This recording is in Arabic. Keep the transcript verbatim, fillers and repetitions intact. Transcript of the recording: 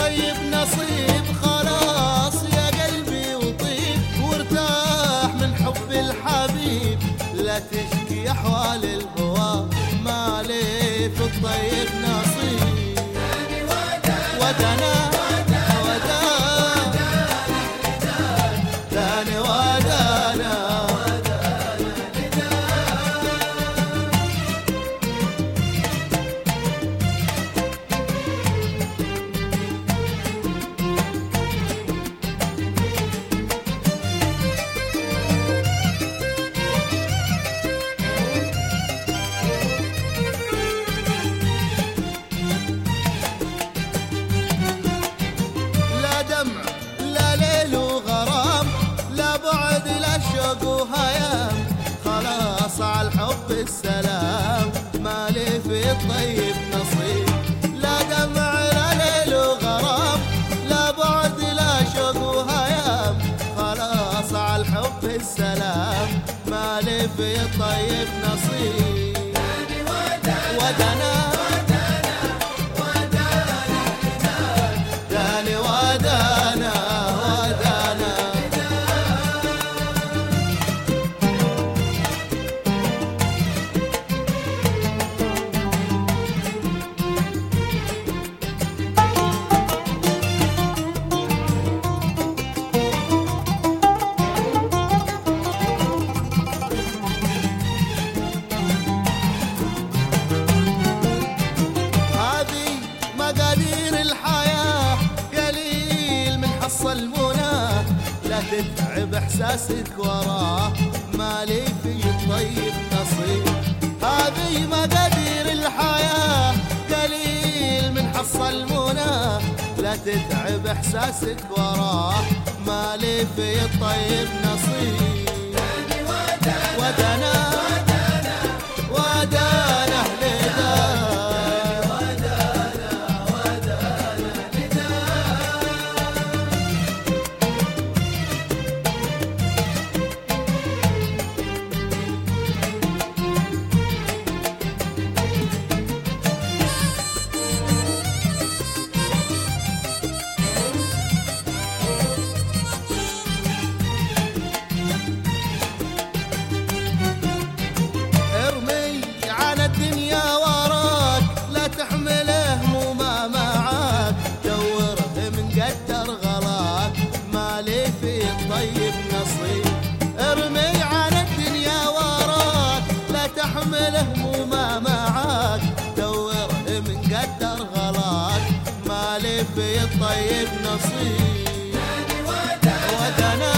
الطيب نصيب خلاص يا قلبي وطيب وارتاح من حب الحبيب، لا تشكي أحوال الهوى ما لي في الطيب نصيب. ودنا وداني ودانا وهيام، خلاص على الحب السلام ما لي في الطيب نصيب. لا دمع لا ليل وغرام، لا بعد لا شوق وهيام، خلاص على الحب السلام ما لي في الطيب نصيب. ودنا داني ودانا ودانا مقادير الحياة، قليل من حصل المنى، لا تتعب احساسك وراه ما لي في الطيب نصيب. هذه مقادير الحياة، قليل من حصل المنى، لا تتعب احساسك وراه ما لي في الطيب نصيب. ودنا ودانا لدار طيب نصيب. ارمي عن الدنيا وراك لا تحمل همومه معاك، دوره من قدر غلاك ما لي في الطيب نصيب. ودنا